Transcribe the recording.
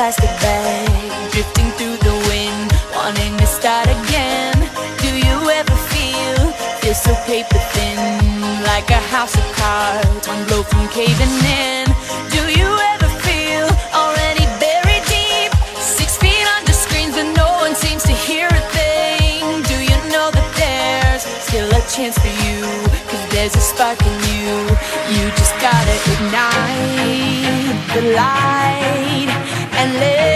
plastic bag, drifting through the wind, wanting to start again. Do you ever feel so paper thin, like a house of cards, one blow from caving in? Do you ever feel already buried deep, 6 feet under screens but no one seems to hear a thing? Do you know that there's still a chance for you, 'cause there's a spark in you? You just gotta ignite the light and let